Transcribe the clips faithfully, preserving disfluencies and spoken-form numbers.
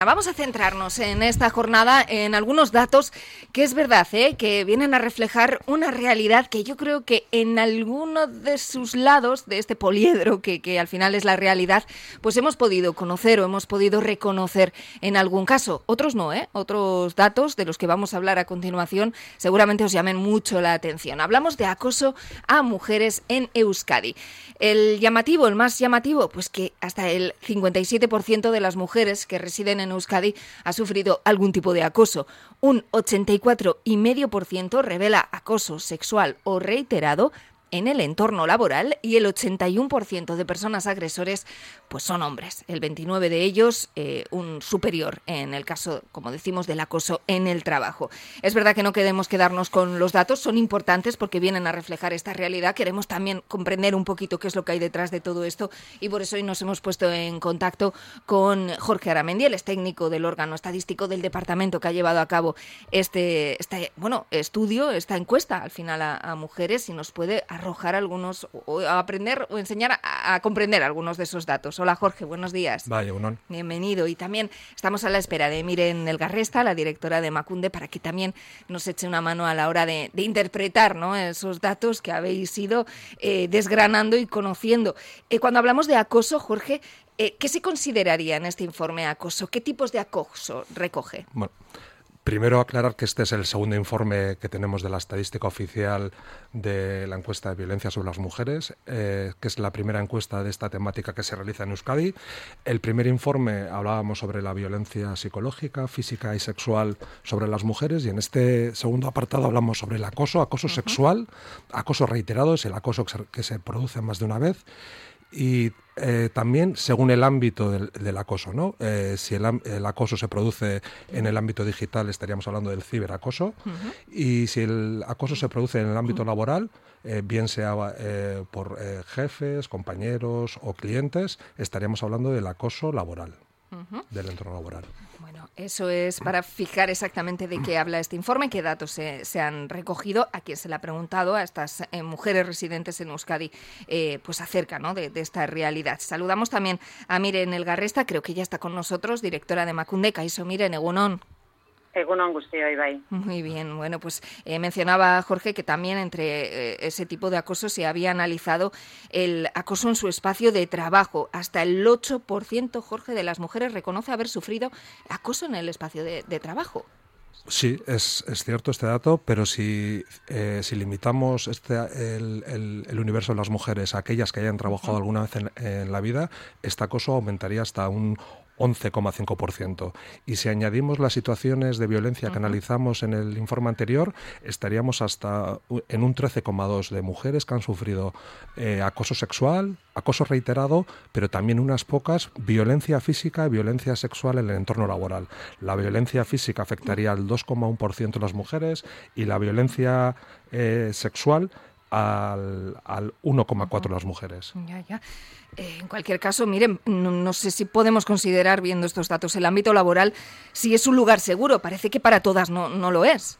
Vamos a centrarnos en esta jornada en algunos datos que es verdad, ¿eh? que vienen a reflejar una realidad que yo creo que en alguno de sus lados, de este poliedro que, que al final es la realidad, pues hemos podido conocer o hemos podido reconocer en algún caso. Otros no, ¿eh? Otros datos de los que vamos a hablar a continuación seguramente os llamen mucho la atención. Hablamos de acoso a mujeres en Euskadi. El llamativo, el más llamativo, pues que hasta el cincuenta y siete por ciento de las mujeres que residen en Euskadi ha sufrido algún tipo de acoso. Un ochenta y cuatro coma cinco por ciento revela acoso sexual o reiterado en el entorno laboral y el ochenta y uno por ciento de personas agresores pues son hombres. El veintinueve por ciento de ellos eh, un superior en el caso, como decimos, del acoso en el trabajo. Es verdad que no queremos quedarnos con los datos, son importantes porque vienen a reflejar esta realidad. Queremos también comprender un poquito qué es lo que hay detrás de todo esto y por eso hoy nos hemos puesto en contacto con Jorge Aramendi, él es técnico del órgano estadístico del departamento que ha llevado a cabo este, este bueno, estudio, esta encuesta al final a, a mujeres y nos puede arrojar algunos, o aprender o enseñar a, a comprender algunos de esos datos. Hola Jorge, buenos días. Vaya, unón. Bienvenido. Y también estamos a la espera de Miren Elgarresta, la directora de Emakunde, para que también nos eche una mano a la hora de, de interpretar, ¿no?, esos datos que habéis ido eh, desgranando y conociendo. Eh, cuando hablamos de acoso, Jorge, eh, ¿qué se consideraría en este informe acoso? ¿Qué tipos de acoso recoge? Bueno, primero aclarar que este es el segundo informe que tenemos de la estadística oficial de la encuesta de violencia sobre las mujeres, eh, que es la primera encuesta de esta temática que se realiza en Euskadi. El primer informe hablábamos sobre la violencia psicológica, física y sexual sobre las mujeres y en este segundo apartado hablamos sobre el acoso, acoso uh-huh. sexual, acoso reiterado, es el acoso que se, que se produce más de una vez. Y eh, también según el ámbito del, del acoso, ¿no? Eh, si el, el acoso se produce en el ámbito digital, estaríamos hablando del ciberacoso, uh-huh. y si el acoso se produce en el ámbito laboral, eh, bien sea eh, por eh, jefes, compañeros o clientes, estaríamos hablando del acoso laboral, uh-huh. del entorno laboral. Bueno, eso es para fijar exactamente de qué habla este informe, qué datos se, se han recogido, a quien se le ha preguntado, a estas eh, mujeres residentes en Euskadi, eh, pues acerca, ¿no?, de, de esta realidad. Saludamos también a Miren Elgarresta, creo que ya está con nosotros, directora de Emakunde. Kaixo, Miren, egunon. Egunon guztioi, bai. Muy bien, bueno, pues eh, mencionaba Jorge que también entre eh, ese tipo de acoso se había analizado el acoso en su espacio de trabajo. Hasta el ocho por ciento, Jorge, de las mujeres reconoce haber sufrido acoso en el espacio de, de trabajo. Sí, es, es cierto este dato, pero si, eh, si limitamos este, el, el, el universo de las mujeres a aquellas que hayan trabajado uh-huh. alguna vez en, en la vida, este acoso aumentaría hasta un once coma cinco por ciento. Y si añadimos las situaciones de violencia que uh-huh. analizamos en el informe anterior, estaríamos hasta en un trece coma dos por ciento de mujeres que han sufrido eh, acoso sexual, acoso reiterado, pero también unas pocas violencia física y violencia sexual en el entorno laboral. La violencia física afectaría al dos coma uno por ciento de las mujeres y la violencia eh, sexual al, al uno coma cuatro por ciento de las mujeres. Ya, ya. Eh, en cualquier caso, miren, no, no sé si podemos considerar, viendo estos datos, el ámbito laboral, si es un lugar seguro. Parece que para todas no, no lo es.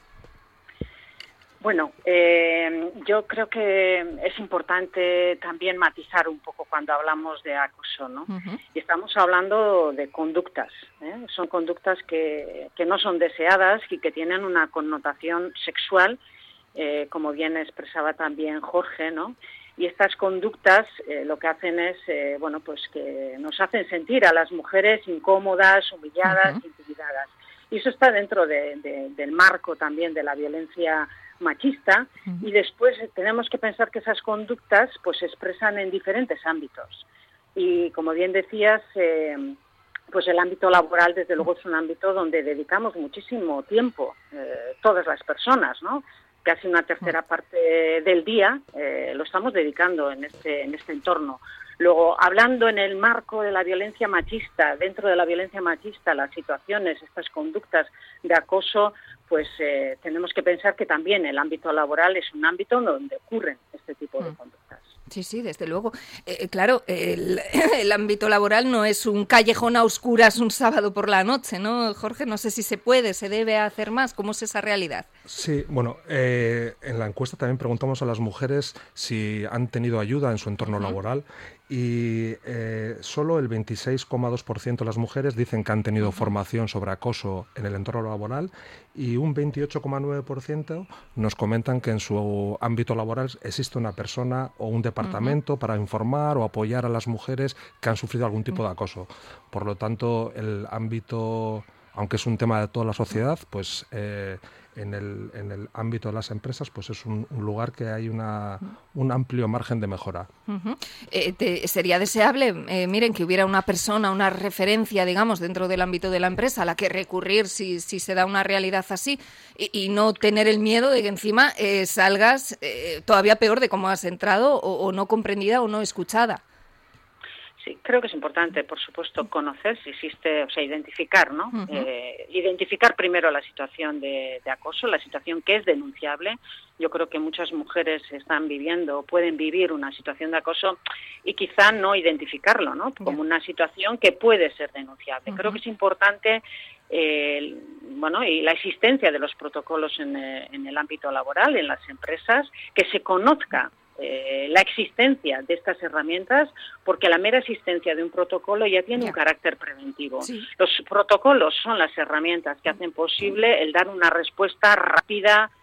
Bueno, eh, yo creo que es importante también matizar un poco cuando hablamos de acoso, ¿no? Uh-huh. Y estamos hablando de conductas, ¿eh? Son conductas que, que no son deseadas y que tienen una connotación sexual, eh, como bien expresaba también Jorge, ¿no? Y estas conductas eh, lo que hacen es, eh, bueno, pues que nos hacen sentir a las mujeres incómodas, humilladas, uh-huh. intimidadas. Y eso está dentro de, de, del marco también de la violencia machista. Uh-huh. Y después tenemos que pensar que esas conductas pues se expresan en diferentes ámbitos. Y como bien decías, eh, pues el ámbito laboral desde luego es un ámbito donde dedicamos muchísimo tiempo, eh, todas las personas, ¿no? Casi una tercera parte del día eh, lo estamos dedicando en este en este entorno. Luego, hablando en el marco de la violencia machista, dentro de la violencia machista, las situaciones, estas conductas de acoso, pues eh, tenemos que pensar que también el ámbito laboral es un ámbito donde ocurren este tipo de conductas. Sí, sí, desde luego. Eh, claro, el, el ámbito laboral no es un callejón a oscuras un sábado por la noche, ¿no, Jorge? No sé si se puede, se debe hacer más. ¿Cómo es esa realidad? Sí, bueno, eh, en la encuesta también preguntamos a las mujeres si han tenido ayuda en su entorno uh-huh. laboral y eh, solo el veintiséis coma dos por ciento de las mujeres dicen que han tenido uh-huh. formación sobre acoso en el entorno laboral y un veintiocho coma nueve por ciento nos comentan que en su ámbito laboral existe una persona o un departamento uh-huh. para informar o apoyar a las mujeres que han sufrido algún tipo uh-huh. de acoso. Por lo tanto, el ámbito, aunque es un tema de toda la sociedad, pues eh, en el, en el ámbito de las empresas pues es un, un lugar que hay una, un amplio margen de mejora. Uh-huh. Eh, te, ¿Sería deseable, eh, miren, que hubiera una persona, una referencia, digamos, dentro del ámbito de la empresa a la que recurrir si, si se da una realidad así y, y no tener el miedo de que encima eh, salgas eh, todavía peor de cómo has entrado o, o no comprendida o no escuchada? Sí, creo que es importante, por supuesto, conocer si existe, o sea, identificar, ¿no? Uh-huh. Eh, identificar primero la situación de, de acoso, la situación que es denunciable. Yo creo que muchas mujeres están viviendo o pueden vivir una situación de acoso y quizá no identificarlo, ¿no? Como yeah. una situación que puede ser denunciable. Uh-huh. Creo que es importante, eh, bueno, y la existencia de los protocolos en, en el ámbito laboral, en las empresas, que se conozca Eh, la existencia de estas herramientas, porque la mera existencia de un protocolo ya tiene yeah. un carácter preventivo. Sí. Los protocolos son las herramientas que hacen posible el dar una respuesta rápida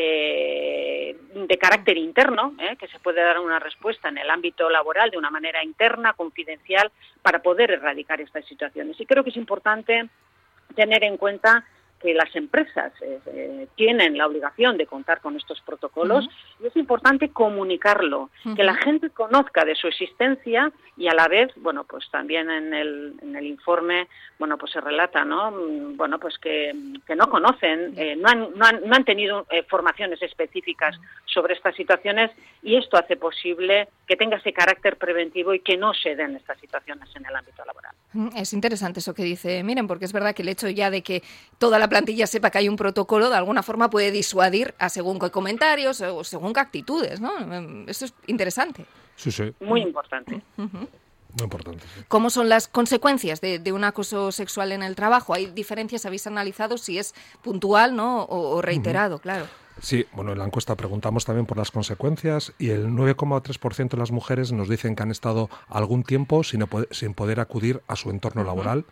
eh, de carácter interno, eh, que se puede dar una respuesta en el ámbito laboral de una manera interna, confidencial, para poder erradicar estas situaciones. Y creo que es importante tener en cuenta que las empresas eh, eh, tienen la obligación de contar con estos protocolos uh-huh. y es importante comunicarlo, uh-huh. que la gente conozca de su existencia y a la vez, bueno, pues también en el, en el informe, bueno, pues se relata, ¿no? Bueno, pues que, que no conocen, eh, no, han, no, han, no han tenido eh, formaciones específicas sobre estas situaciones y esto hace posible que tenga ese carácter preventivo y que no se den estas situaciones en el ámbito laboral. Es interesante eso que dice, miren, porque es verdad que el hecho ya de que toda la plantilla sepa que hay un protocolo, de alguna forma puede disuadir a según qué comentarios o según qué actitudes, ¿no? Eso es interesante. Sí, sí. Muy importante. Uh-huh. Muy importante. Sí. ¿Cómo son las consecuencias de, de un acoso sexual en el trabajo? ¿Hay diferencias? ¿Habéis analizado si es puntual, ¿no? o, o reiterado? Uh-huh. Claro. Sí, bueno, en la encuesta preguntamos también por las consecuencias y el nueve coma tres por ciento de las mujeres nos dicen que han estado algún tiempo sin, sin poder acudir a su entorno uh-huh. laboral.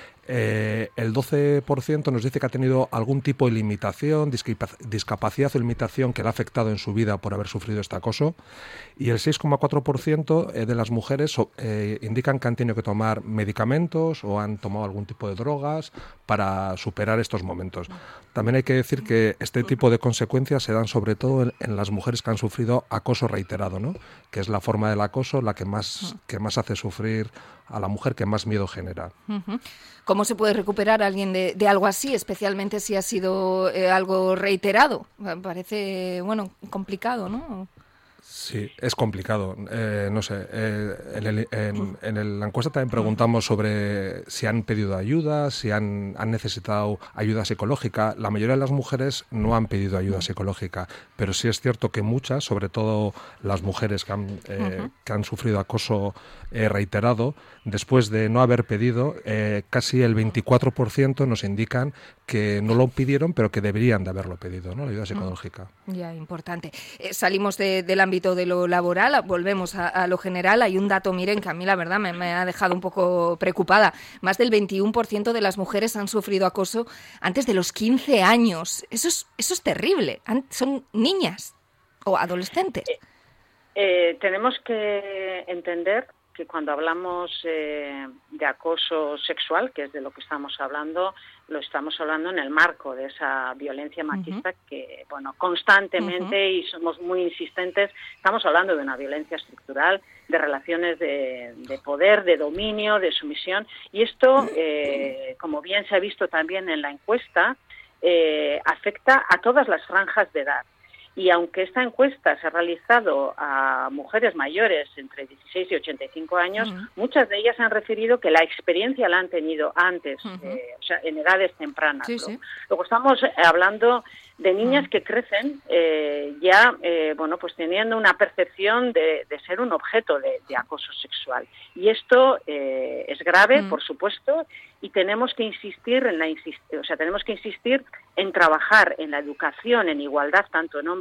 Eh, el doce por ciento nos dice que ha tenido algún tipo de limitación, discapacidad o limitación que le ha afectado en su vida por haber sufrido este acoso, y el seis coma cuatro por ciento de las mujeres eh, indican que han tenido que tomar medicamentos o han tomado algún tipo de drogas para superar estos momentos. También hay que decir que este tipo de consecuencias se dan sobre todo en, en las mujeres que han sufrido acoso reiterado, ¿no? Que es la forma del acoso la que más, que más hace sufrir a la mujer, que más miedo genera. Uh-huh. ¿Cómo se puede recuperar a alguien de, de algo así, especialmente si ha sido eh, algo reiterado? Parece, bueno, complicado, ¿no? Sí, es complicado. Eh, no sé, eh, en, el, en, en el, la encuesta también preguntamos sobre si han pedido ayuda, si han, han necesitado ayuda psicológica. La mayoría de las mujeres no han pedido ayuda psicológica, pero sí es cierto que muchas, sobre todo las mujeres que han, eh, uh-huh. que han sufrido acoso eh, reiterado, después de no haber pedido, eh, casi el veinticuatro por ciento nos indican que no lo pidieron, pero que deberían de haberlo pedido, ¿no? La ayuda psicológica. Ya, importante. Eh, salimos de, del ámbito de lo laboral, volvemos a, a lo general. Hay un dato, miren, que a mí la verdad me, me ha dejado un poco preocupada. Más del veintiuno por ciento de las mujeres han sufrido acoso antes de los quince años. Eso es, eso es terrible. Son niñas o adolescentes. Eh, eh, tenemos que entender que cuando hablamos eh, de acoso sexual, que es de lo que estamos hablando, lo estamos hablando en el marco de esa violencia machista uh-huh. que, bueno, constantemente uh-huh. y somos muy insistentes, estamos hablando de una violencia estructural, de relaciones de, de poder, de dominio, de sumisión, y esto, eh, como bien se ha visto también en la encuesta, eh, afecta a todas las franjas de edad. Y aunque esta encuesta se ha realizado a mujeres mayores entre dieciséis y ochenta y cinco años, uh-huh. muchas de ellas han referido que la experiencia la han tenido antes, uh-huh. eh, o sea, en edades tempranas. Sí, ¿no? Sí. Luego estamos hablando de niñas uh-huh. que crecen eh, ya, eh, bueno, pues teniendo una percepción de, de ser un objeto de, de acoso sexual. Y esto eh, es grave, uh-huh. por supuesto, y tenemos que insistir en la insist- o sea, tenemos que insistir en trabajar en la educación, en igualdad, tanto en hombres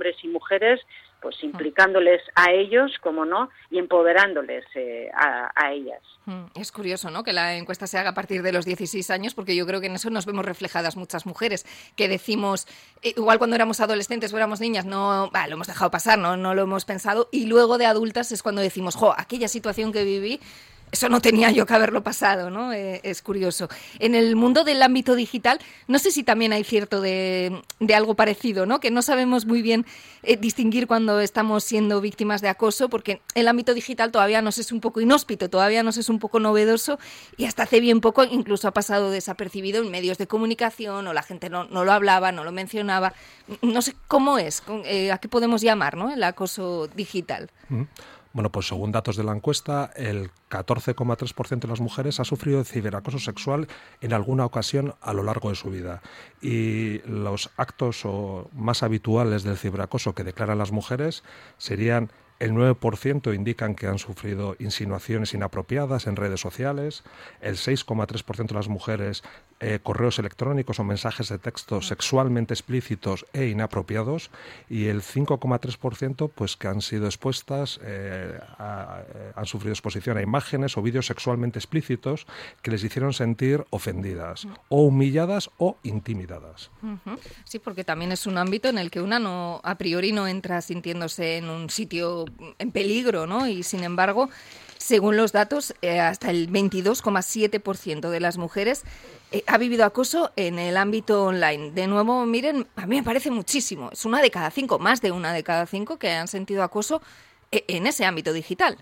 hombres y mujeres, pues implicándoles a ellos, como no, y empoderándoles eh, a, a ellas. Es curioso, ¿no?, que la encuesta se haga a partir de los dieciséis años, porque yo creo que en eso nos vemos reflejadas muchas mujeres, que decimos, eh, igual cuando éramos adolescentes o éramos niñas, no, bah, lo hemos dejado pasar, no, no lo hemos pensado, y luego de adultas es cuando decimos, jo, aquella situación que viví, eso no tenía yo que haberlo pasado, ¿no? Eh, es curioso. En el mundo del ámbito digital, no sé si también hay cierto de, de algo parecido, ¿no? Que no sabemos muy bien eh, distinguir cuando estamos siendo víctimas de acoso, porque el ámbito digital todavía nos es un poco inhóspito, todavía nos es un poco novedoso y hasta hace bien poco incluso ha pasado desapercibido en medios de comunicación o la gente no, no lo hablaba, no lo mencionaba. No sé cómo es, eh, a qué podemos llamar, ¿no?, el acoso digital. Mm. Bueno, pues según datos de la encuesta, el catorce coma tres por ciento de las mujeres ha sufrido ciberacoso sexual en alguna ocasión a lo largo de su vida. Y los actos o más habituales del ciberacoso que declaran las mujeres serían: el nueve por ciento indican que han sufrido insinuaciones inapropiadas en redes sociales, el seis coma tres por ciento de las mujeres eh, correos electrónicos o mensajes de texto sexualmente explícitos e inapropiados, y el cinco coma tres por ciento pues que han sido expuestas, eh, a, a, han sufrido exposición a imágenes o vídeos sexualmente explícitos que les hicieron sentir ofendidas o humilladas o intimidadas. Uh-huh. Sí, porque también es un ámbito en el que una no a priori no entra sintiéndose en un sitio en peligro, ¿no? Y sin embargo, según los datos, eh, hasta el veintidós coma siete por ciento de las mujeres eh, ha vivido acoso en el ámbito online. De nuevo, miren, a mí me parece muchísimo. Es una de cada cinco, más de una de cada cinco que han sentido acoso eh, en ese ámbito digital.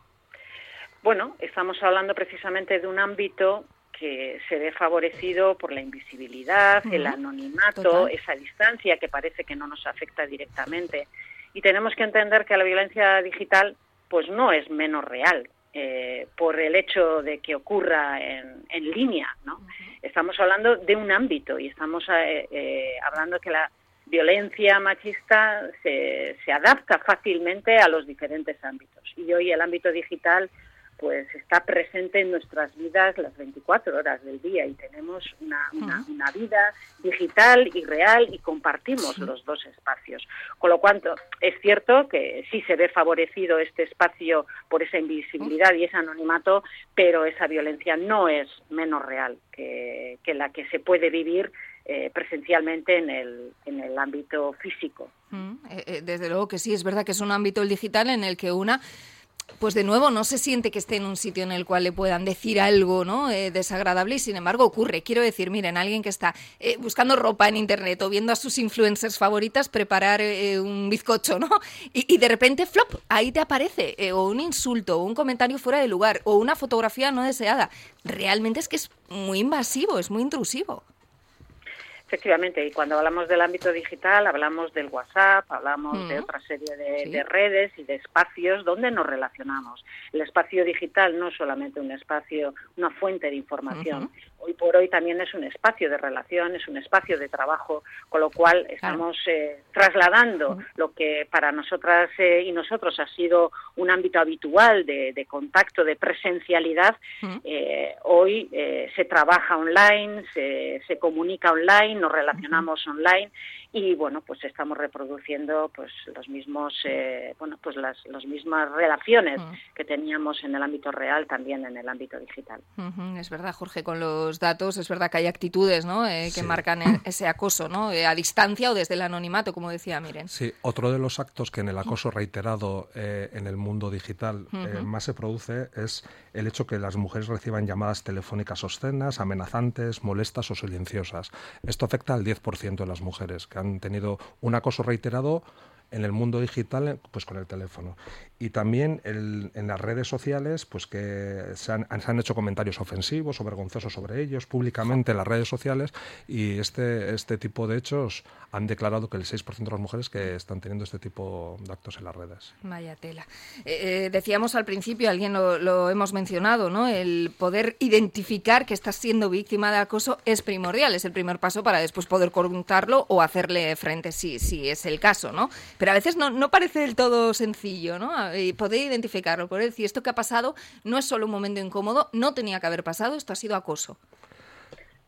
Bueno, estamos hablando precisamente de un ámbito que se ve favorecido por la invisibilidad, uh-huh. el anonimato, Total. esa distancia que parece que no nos afecta directamente. Y tenemos que entender que la violencia digital pues no es menos real eh, por el hecho de que ocurra en, en línea, ¿no? Uh-huh. Estamos hablando de un ámbito y estamos eh, eh, hablando que la violencia machista se, se adapta fácilmente a los diferentes ámbitos. Y hoy el ámbito digital pues está presente en nuestras vidas las veinticuatro horas del día y tenemos una, una, una vida digital y real y compartimos sí. los dos espacios. Con lo cual es cierto que sí se ve favorecido este espacio por esa invisibilidad y ese anonimato, pero esa violencia no es menos real que, que la que se puede vivir Eh, presencialmente en el, en el ámbito físico. Mm, eh, desde luego que sí, es verdad que es un ámbito digital en el que una, pues de nuevo, no se siente que esté en un sitio en el cual le puedan decir algo, ¿no?, eh, desagradable, y sin embargo ocurre. Quiero decir, miren, alguien que está eh, buscando ropa en internet o viendo a sus influencers favoritas preparar eh, un bizcocho, ¿no?, y, y de repente, flop, ahí te aparece eh, o un insulto, o un comentario fuera de lugar, o una fotografía no deseada. Realmente es que es muy invasivo, es muy intrusivo. Efectivamente, y cuando hablamos del ámbito digital, hablamos del WhatsApp, hablamos mm. de otra serie de, sí. de redes y de espacios donde nos relacionamos. El espacio digital no es solamente un espacio, una fuente de información. Uh-huh. Hoy por hoy también es un espacio de relación, es un espacio de trabajo, con lo cual estamos eh, trasladando uh-huh. lo que para nosotras eh, y nosotros ha sido un ámbito habitual de, de contacto, de presencialidad. Uh-huh. Eh, hoy eh, se trabaja online, se, se comunica online, nos relacionamos uh-huh. online y bueno, pues estamos reproduciendo pues los mismos eh, bueno pues las las mismas relaciones uh-huh. que teníamos en el ámbito real también en el ámbito digital. Uh-huh. Es verdad, Jorge, con los datos es verdad que hay actitudes, ¿no?, eh, que sí. marcan el, ese acoso, ¿no?, eh, a distancia o desde el anonimato, como decía Miren. Sí, otro de los actos que en el acoso reiterado eh, en el mundo digital uh-huh. eh, más se produce es el hecho que las mujeres reciban llamadas telefónicas obscenas, amenazantes, molestas o silenciosas. Esto afecta al diez por ciento de las mujeres que han tenido un acoso reiterado en el mundo digital, pues con el teléfono. Y también el, en las redes sociales, pues que se han, se han hecho comentarios ofensivos o vergonzosos sobre ellos públicamente en las redes sociales, y este, este tipo de hechos han declarado que el seis por ciento de las mujeres que están teniendo este tipo de actos en las redes. Vaya tela. Eh, decíamos al principio, alguien lo, lo hemos mencionado, ¿no?, el poder identificar que estás siendo víctima de acoso es primordial, es el primer paso para después poder contarlo o hacerle frente si, si es el caso, ¿no? Pero a veces no, no parece del todo sencillo, ¿no?, y poder identificarlo, poder decir esto que ha pasado no es solo un momento incómodo, no tenía que haber pasado, esto ha sido acoso.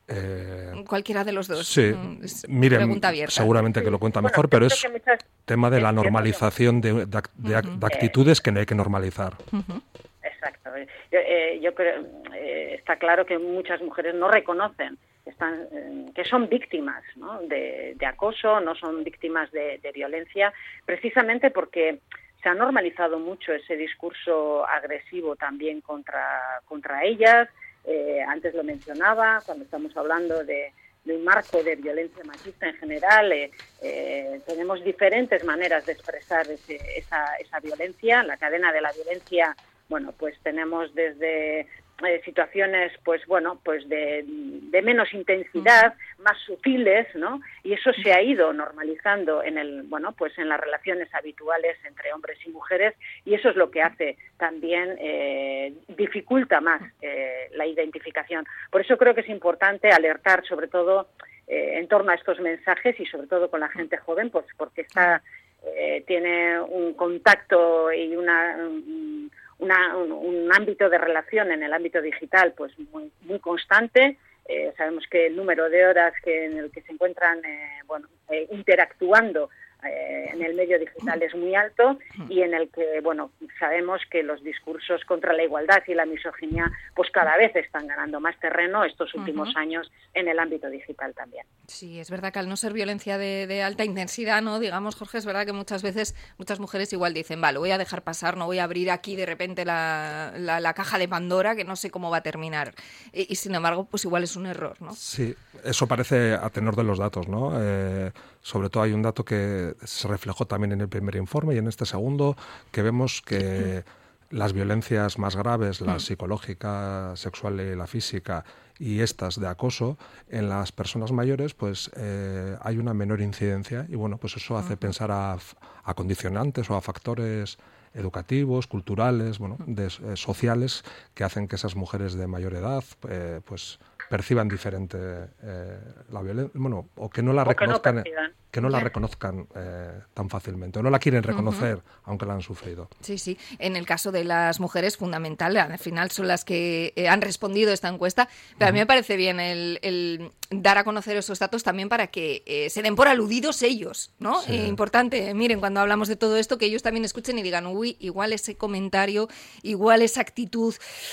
Eh, Cualquiera de los dos. Sí, es miren, pregunta abierta. seguramente que lo cuenta Bueno, mejor, pero es muchas... tema de la es normalización de, de, de, Uh-huh. de actitudes que no hay que normalizar. Uh-huh. Exacto. Yo, eh, yo creo, eh, está claro que muchas mujeres no reconocen están, eh, que son víctimas, ¿no?, de, de acoso, no son víctimas de, de violencia, precisamente porque se ha normalizado mucho ese discurso agresivo también contra, contra ellas. Eh, antes lo mencionaba, cuando estamos hablando de, de un marco de violencia machista en general, eh, eh, tenemos diferentes maneras de expresar ese, esa, esa violencia. La cadena de la violencia, bueno, pues tenemos desde eh, situaciones, pues bueno, pues de, de menos intensidad, uh-huh. más sutiles, ¿no? Y eso se ha ido normalizando en el, bueno, pues en las relaciones habituales entre hombres y mujeres, y eso es lo que hace también eh, dificulta más eh, la identificación. Por eso creo que es importante alertar, sobre todo eh, en torno a estos mensajes y sobre todo con la gente joven, pues porque está eh, tiene un contacto y una un, Una, un, un ámbito de relación en el ámbito digital pues muy, muy constante. Eh, sabemos que el número de horas que en el que se encuentran eh, bueno, eh, interactuando eh, en el medio digital es muy alto, y en el que bueno sabemos que los discursos contra la igualdad y la misoginia pues cada vez están ganando más terreno estos últimos uh-huh. años en el ámbito digital también. Sí, es verdad que al no ser violencia de, de alta intensidad, ¿no? Digamos, Jorge, es verdad que muchas veces muchas mujeres igual dicen, vale, voy a dejar pasar, no voy a abrir aquí de repente la, la, la caja de Pandora, que no sé cómo va a terminar. Y, y sin embargo, pues igual es un error, ¿no? Sí, eso parece a tenor de los datos, ¿no? Eh, sobre todo hay un dato que se reflejó también en el primer informe y en este segundo, que vemos que las violencias más graves, la psicológica, sexual y la física, y estas de acoso, en las personas mayores pues eh, hay una menor incidencia, y bueno, pues eso hace uh-huh. pensar a, a condicionantes o a factores educativos, culturales, bueno, de, eh, sociales, que hacen que esas mujeres de mayor edad eh, pues perciban diferente eh, la violencia, bueno, o que no la o reconozcan, que no, que no la reconozcan eh, tan fácilmente, o no la quieren reconocer, uh-huh. aunque la han sufrido. Sí, sí. En el caso de las mujeres, fundamental, al final son las que eh, han respondido a esta encuesta, pero uh-huh. a mí me parece bien el, el dar a conocer esos datos también para que eh, se den por aludidos ellos, ¿no? Sí. Eh, importante, miren, cuando hablamos de todo esto, que ellos también escuchen y digan, uy, igual ese comentario, igual esa actitud,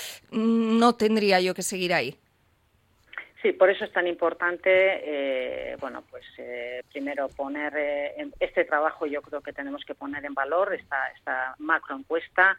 no tendría yo que seguir ahí. Sí, por eso es tan importante, eh, bueno, pues eh, primero poner eh, este trabajo, yo creo que tenemos que poner en valor esta, esta macroencuesta,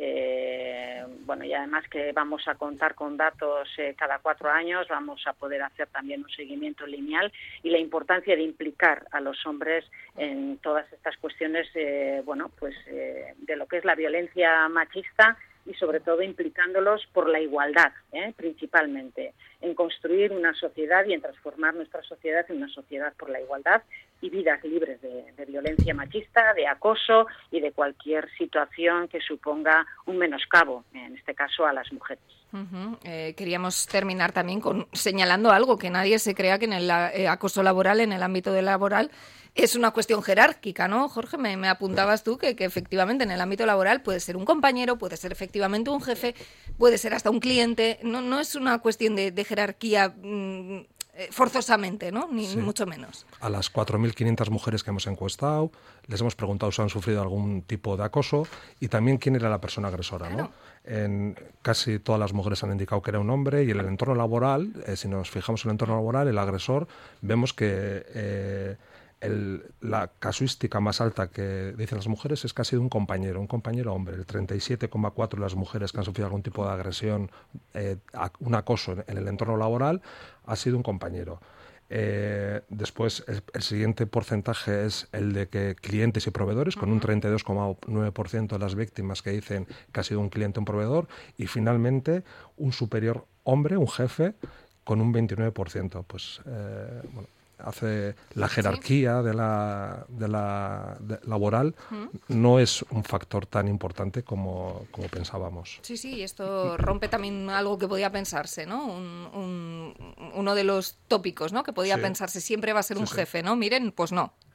eh, bueno, y además que vamos a contar con datos eh, cada cuatro años, vamos a poder hacer también un seguimiento lineal, y la importancia de implicar a los hombres en todas estas cuestiones, eh, bueno, pues eh, de lo que es la violencia machista, y sobre todo implicándolos por la igualdad, ¿eh? principalmente, en construir una sociedad y en transformar nuestra sociedad en una sociedad por la igualdad y vidas libres de, de violencia machista, de acoso y de cualquier situación que suponga un menoscabo, en este caso a las mujeres. Uh-huh. Eh, queríamos terminar también con señalando algo, que nadie se crea que en el eh, acoso laboral, en el ámbito de laboral, es una cuestión jerárquica, ¿no, Jorge? Me, me apuntabas tú que, que efectivamente en el ámbito laboral puede ser un compañero, puede ser efectivamente un jefe, puede ser hasta un cliente. No, no es una cuestión de, de jerarquía mmm, forzosamente, ¿no? Ni sí. mucho menos. A las cuatro mil quinientas mujeres que hemos encuestado les hemos preguntado si han sufrido algún tipo de acoso y también quién era la persona agresora, claro. ¿no? En casi todas las mujeres han indicado que era un hombre, y en el entorno laboral, eh, si nos fijamos en el entorno laboral, el agresor, vemos que eh, el, la casuística más alta que dicen las mujeres es que ha sido un compañero, un compañero hombre. El treinta y siete coma cuatro por ciento de las mujeres que han sufrido algún tipo de agresión, eh, un acoso en, en el entorno laboral, ha sido un compañero. Eh, después el, el siguiente porcentaje es el de que clientes y proveedores, con un treinta y dos coma nueve por ciento de las víctimas que dicen que ha sido un cliente o un proveedor, y finalmente un superior hombre, un jefe, con un veintinueve por ciento. Pues eh, bueno, hace la jerarquía de la, de la de laboral ¿Mm? no es un factor tan importante como, como pensábamos. Sí, sí, esto rompe también algo que podía pensarse, ¿no? Un, un, uno de los tópicos, ¿no? Que podía sí. pensarse, siempre va a ser un sí, jefe, ¿no? Miren, pues no.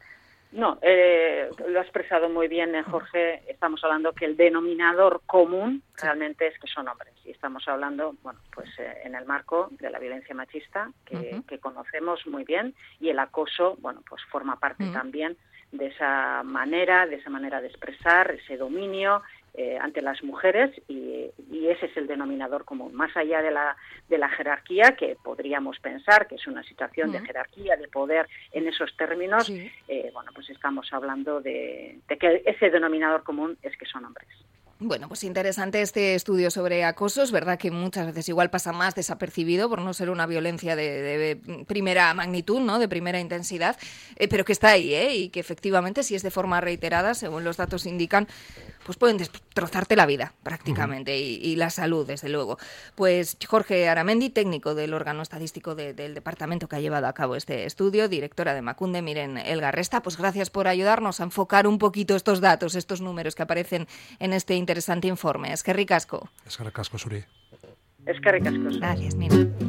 No, eh, lo ha expresado muy bien eh, Jorge. Estamos hablando que el denominador común realmente es que son hombres. Y estamos hablando, bueno, pues eh, en el marco de la violencia machista, que, uh-huh. que conocemos muy bien, y el acoso, bueno, pues forma parte uh-huh. también de esa manera, de esa manera de expresar, ese dominio eh, ante las mujeres, y, y ese es el denominador común. Más allá de la, de la jerarquía, que podríamos pensar que es una situación uh-huh. de jerarquía, de poder en esos términos, sí. eh, bueno, pues estamos hablando de, de que ese denominador común es que son hombres. Bueno, pues interesante este estudio sobre acoso. Es verdad que muchas veces igual pasa más desapercibido por no ser una violencia de, de primera magnitud, ¿no? De primera intensidad, eh, pero que está ahí, ¿eh? Y que efectivamente, si es de forma reiterada, según los datos indican, pues pueden destrozarte la vida prácticamente, uh-huh. y, y la salud, desde luego. Pues Jorge Aramendi, técnico del órgano estadístico de, del departamento que ha llevado a cabo este estudio, directora de Emakunde, Miren Elgarresta, pues gracias por ayudarnos a enfocar un poquito estos datos, estos números que aparecen en este interesante informe. Eskerrik asko. Eskerrik asko, Zuri. Eskerrik asko. Gracias, Nina.